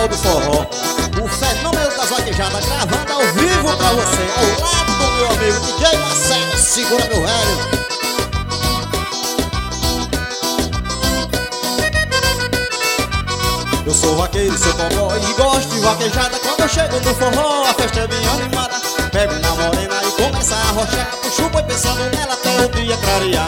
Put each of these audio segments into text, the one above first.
capital do forró, o fenômeno das vaquejadas, gravando ao vivo pra você, ao lado do meu amigo DJ Marcelo. Segura, meu velho. Eu sou vaqueiro, sou cowboy e gosto de vaquejada. Quando eu chego no forró, a festa é bem animada. Pego uma morena e começa a arrochar, puxo o boi pensando nela até o dia clarear.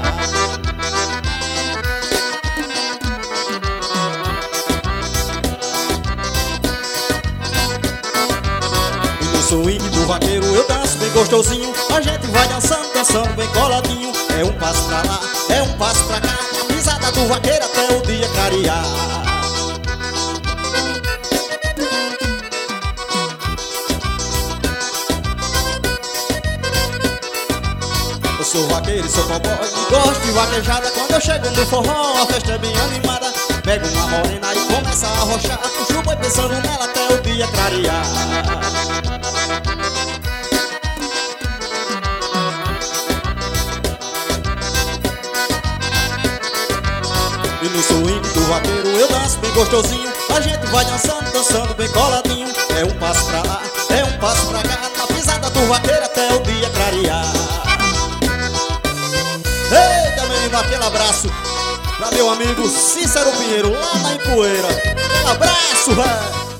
E no swing do vaqueiro eu danço bem gostosinho. A gente vai dançando, dançando bem coladinho. É um passo pra lá, é um passo pra cá, a pisada do vaqueiro até o dia clarear. Eu sou vaqueiro e sou cowboy e gosto de vaquejada. Quando eu chego no forró, a festa é bem animada. Pego uma morena e começa a arrochar, puxo o boi pensando nela até o dia clarear. E no swing do vaqueiro eu danço bem gostosinho. A gente vai dançando, dançando bem coladinho. É um passo pra lá, é um passo pra cá, na pisada do vaqueiro até o dia clarear. Eita, menino, aquele abraço pra meu amigo Cícero Pinheiro, lá na Ipueira. Aquele abraço, velho.